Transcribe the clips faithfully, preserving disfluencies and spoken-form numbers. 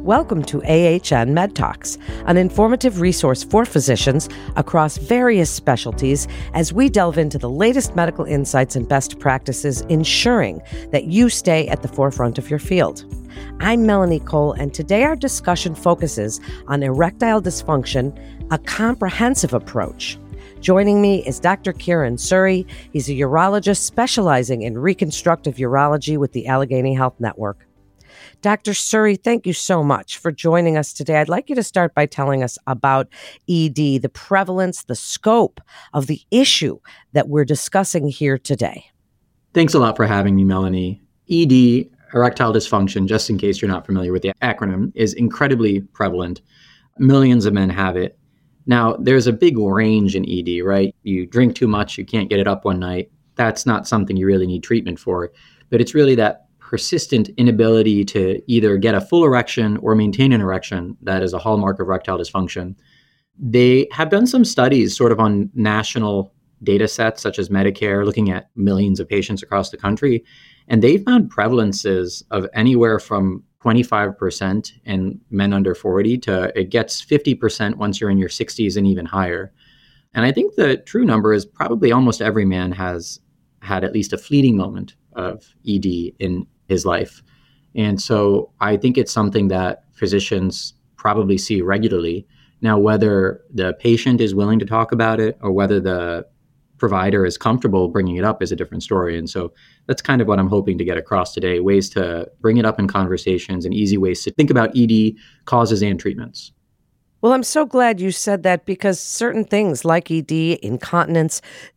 Welcome to A H N Med Talks, an informative resource for physicians across various specialties as we delve into the latest medical insights and best practices, ensuring that you stay at the forefront of your field. I'm Melanie Cole, and today our discussion focuses on erectile dysfunction, a comprehensive approach. Joining me is Doctor Kieran Suri. He's a urologist specializing in reconstructive urology with the Allegheny Health Network. Doctor Suri, thank you so much for joining us today. I'd like you to start by telling us about E D, the prevalence, the scope of the issue that we're discussing here today. Thanks a lot for having me, Melanie. E D, erectile dysfunction, just in case you're not familiar with the acronym, is incredibly prevalent. Millions of men have it. Now, there's a big range in E D, right? You drink too much, you can't get it up one night. That's not something you really need treatment for. But it's really that persistent inability to either get a full erection or maintain an erection that is a hallmark of erectile dysfunction. They have done some studies sort of on national data sets such as Medicare, looking at millions of patients across the country, and they found prevalences of anywhere from twenty-five percent in men under forty to it gets fifty percent once you're in your sixties and even higher. And I think the true number is probably almost every man has had at least a fleeting moment of E D in his life. And so I think it's something that physicians probably see regularly. Now, whether the patient is willing to talk about it or whether the provider is comfortable bringing it up is a different story. And so that's kind of what I'm hoping to get across today, ways to bring it up in conversations and easy ways to think about E D causes and treatments. Well, I'm so glad you said that, because certain things like E D, incontinence,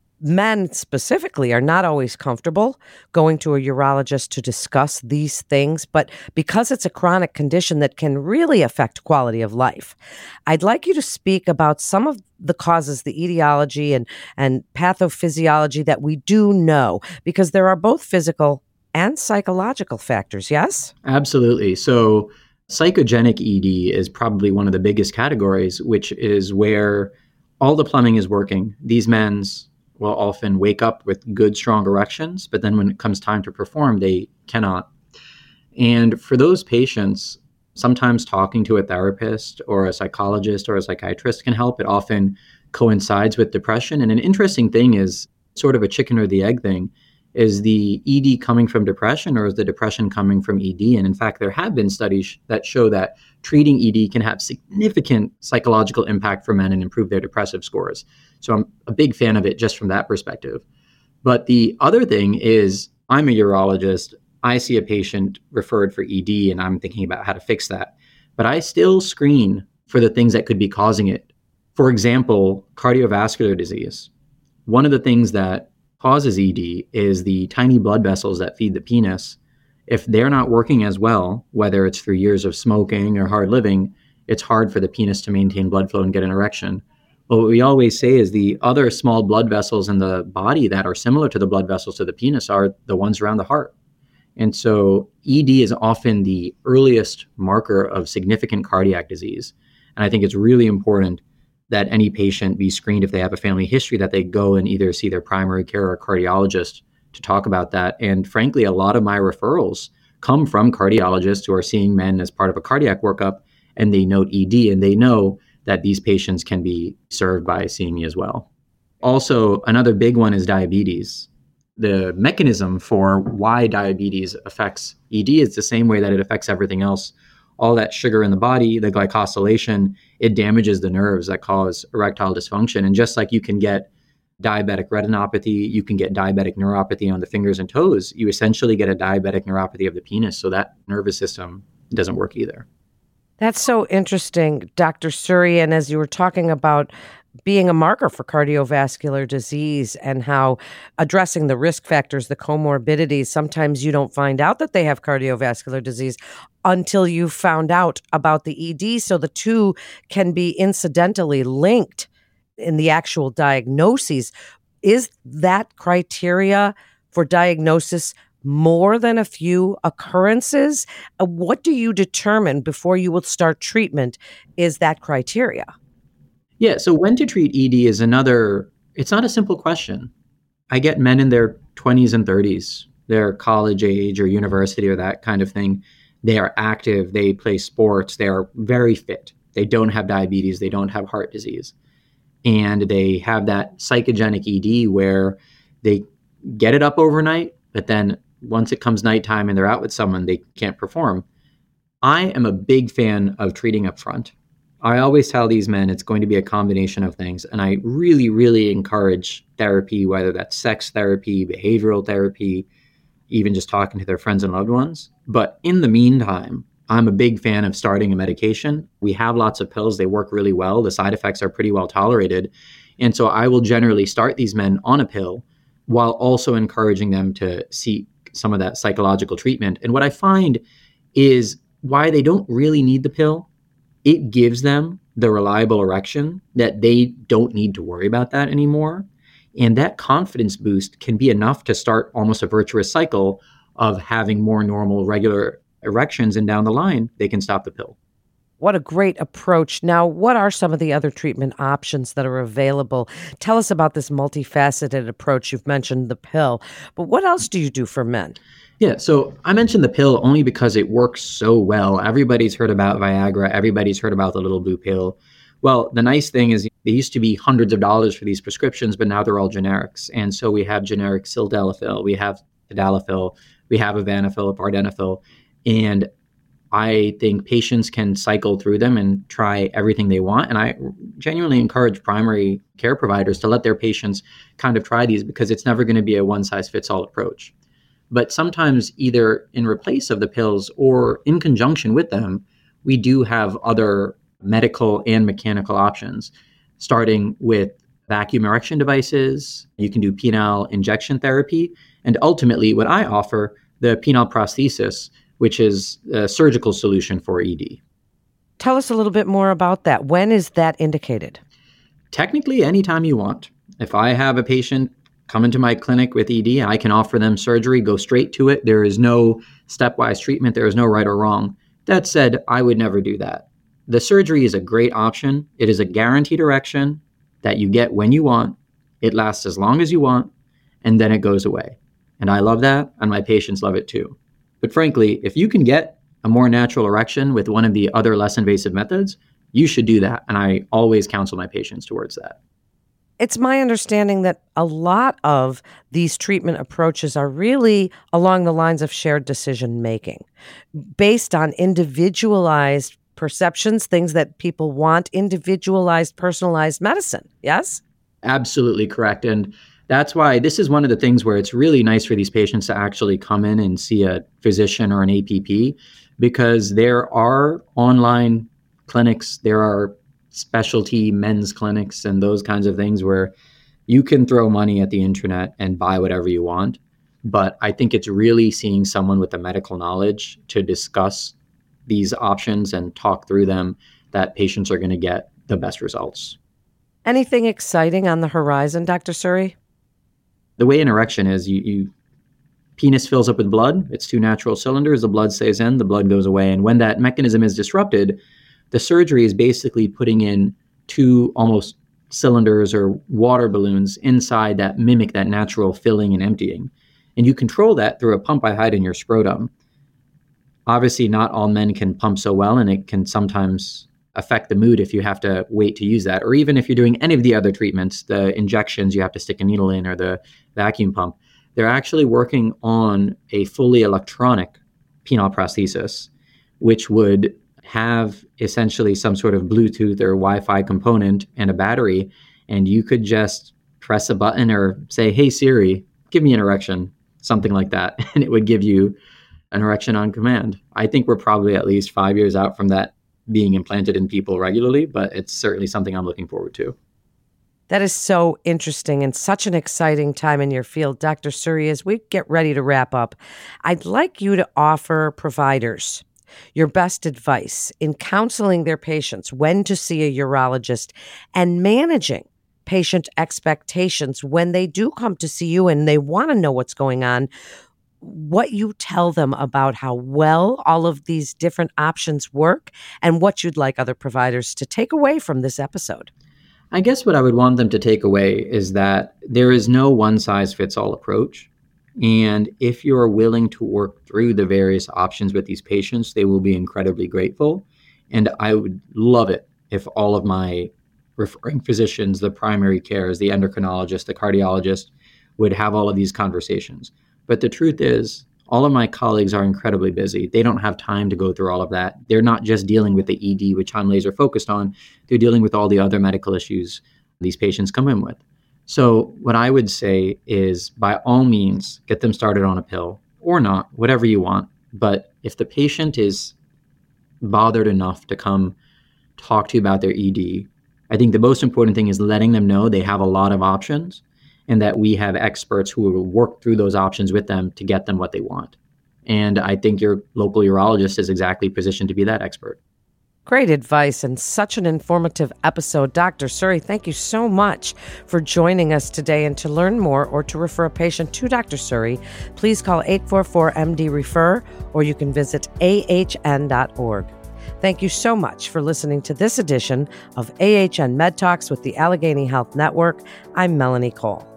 men specifically are not always comfortable going to a urologist to discuss these things, but because it's a chronic condition that can really affect quality of life, I'd like you to speak about some of the causes, the etiology and, and pathophysiology that we do know, because there are both physical and psychological factors, yes? Absolutely. So psychogenic E D is probably one of the biggest categories, which is where all the plumbing is working. These men's will often wake up with good, strong erections, but then when it comes time to perform, they cannot. And for those patients, sometimes talking to a therapist or a psychologist or a psychiatrist can help. It often coincides with depression. And an interesting thing is sort of a chicken or the egg thing. Is the E D coming from depression, or is the depression coming from E D? And in fact, there have been studies that show that treating E D can have significant psychological impact for men and improve their depressive scores. So I'm a big fan of it just from that perspective. But the other thing is, I'm a urologist. I see a patient referred for E D, and I'm thinking about how to fix that. But I still screen for the things that could be causing it. For example, cardiovascular disease. One of the things that causes E D is the tiny blood vessels that feed the penis. If they're not working as well, whether it's through years of smoking or hard living, it's hard for the penis to maintain blood flow and get an erection. But what we always say is the other small blood vessels in the body that are similar to the blood vessels to the penis are the ones around the heart. And so E D is often the earliest marker of significant cardiac disease. And I think it's really important that any patient be screened if they have a family history, that they go and either see their primary care or cardiologist to talk about that. And frankly, a lot of my referrals come from cardiologists who are seeing men as part of a cardiac workup, and they note E D, and they know that these patients can be served by seeing me as well. Also, another big one is diabetes. The mechanism for why diabetes affects E D is the same way that it affects everything else. All that sugar in the body, the glycosylation, it damages the nerves that cause erectile dysfunction. And just like you can get diabetic retinopathy, you can get diabetic neuropathy on the fingers and toes, you essentially get a diabetic neuropathy of the penis. So that nervous system doesn't work either. That's so interesting, Doctor Suri. And as you were talking about being a marker for cardiovascular disease and how addressing the risk factors, the comorbidities, sometimes you don't find out that they have cardiovascular disease until you found out about the E D. So the two can be incidentally linked in the actual diagnoses. Is that criteria for diagnosis more than a few occurrences? Uh, What do you determine before you will start treatment is that criteria? Yeah, so when to treat E D is another, it's not a simple question. I get men in their twenties and thirties, their college age or university or that kind of thing, They are active, they play sports, they are very fit. They don't have diabetes, they don't have heart disease. And they have that psychogenic E D where they get it up overnight, but then once it comes nighttime and they're out with someone, they can't perform. I am a big fan of treating up front. I always tell these men it's going to be a combination of things. And I really, really encourage therapy, whether that's sex therapy, behavioral therapy, even just talking to their friends and loved ones. But in the meantime, I'm a big fan of starting a medication. We have lots of pills. They work really well. The side effects are pretty well tolerated. And so I will generally start these men on a pill while also encouraging them to seek some of that psychological treatment. And what I find is why they don't really need the pill. It gives them the reliable erection that they don't need to worry about that anymore. And that confidence boost can be enough to start almost a virtuous cycle of having more normal, regular erections. And down the line, they can stop the pill. What a great approach. Now, what are some of the other treatment options that are available? Tell us about this multifaceted approach. You've mentioned the pill, but what else do you do for men? Yeah, so I mentioned the pill only because it works so well. Everybody's heard about Viagra. Everybody's heard about the little blue pill. Well, the nice thing is they used to be hundreds of dollars for these prescriptions, but now they're all generics. And so we have generic sildenafil, we have tadalafil, we have avanafil, vardenafil, and I think patients can cycle through them and try everything they want. And I genuinely encourage primary care providers to let their patients kind of try these because it's never going to be a one-size-fits-all approach. But sometimes either in replace of the pills or in conjunction with them, we do have other medical and mechanical options, starting with vacuum erection devices. You can do penile injection therapy. And ultimately, what I offer, the penile prosthesis, which is a surgical solution for E D. Tell us a little bit more about that. When is that indicated? Technically, anytime you want. If I have a patient come into my clinic with E D, I can offer them surgery, go straight to it. There is no stepwise treatment. There is no right or wrong. That said, I would never do that. The surgery is a great option. It is a guaranteed erection that you get when you want. It lasts as long as you want, and then it goes away. And I love that, and my patients love it too. But frankly, if you can get a more natural erection with one of the other less invasive methods, you should do that. And I always counsel my patients towards that. It's my understanding that a lot of these treatment approaches are really along the lines of shared decision making, based on individualized perceptions, things that people want, individualized, personalized medicine. Yes? Absolutely correct. And that's why this is one of the things where it's really nice for these patients to actually come in and see a physician or an A P P, because there are online clinics, there are specialty men's clinics and those kinds of things where you can throw money at the internet and buy whatever you want. But I think it's really seeing someone with the medical knowledge to discuss these options and talk through them that patients are going to get the best results. Anything exciting on the horizon, Doctor Suri? The way an erection is, you, you penis fills up with blood. It's two natural cylinders. The blood stays in, the blood goes away. And when that mechanism is disrupted, the surgery is basically putting in two almost cylinders or water balloons inside that mimic that natural filling and emptying. And you control that through a pump I hide in your scrotum. Obviously, not all men can pump so well, and it can sometimes affect the mood if you have to wait to use that. Or even if you're doing any of the other treatments, the injections you have to stick a needle in or the vacuum pump, they're actually working on a fully electronic penile prosthesis, which would have essentially some sort of Bluetooth or Wi-Fi component and a battery. And you could just press a button or say, "Hey Siri, give me an erection," something like that. And it would give you an erection on command. I think we're probably at least five years out from that being implanted in people regularly, but it's certainly something I'm looking forward to. That is so interesting and such an exciting time in your field. Doctor Suri, as we get ready to wrap up, I'd like you to offer providers your best advice in counseling their patients, when to see a urologist, and managing patient expectations when they do come to see you and they want to know what's going on, what you tell them about how well all of these different options work and what you'd like other providers to take away from this episode. I guess what I would want them to take away is that there is no one-size-fits-all approach. And if you're willing to work through the various options with these patients, they will be incredibly grateful. And I would love it if all of my referring physicians, the primary cares, the endocrinologist, the cardiologist, would have all of these conversations. But the truth is, all of my colleagues are incredibly busy. They don't have time to go through all of that. They're not just dealing with the E D, which I'm laser focused on. They're dealing with all the other medical issues these patients come in with. So what I would say is, by all means, get them started on a pill or not, whatever you want. But if the patient is bothered enough to come talk to you about their E D, I think the most important thing is letting them know they have a lot of options and that we have experts who will work through those options with them to get them what they want. And I think your local urologist is exactly positioned to be that expert. Great advice and such an informative episode. Doctor Suri, thank you so much for joining us today. And to learn more or to refer a patient to Doctor Suri, please call eight four four M D refer or you can visit A H N dot org. Thank you so much for listening to this edition of A H N Med Talks with the Allegheny Health Network. I'm Melanie Cole.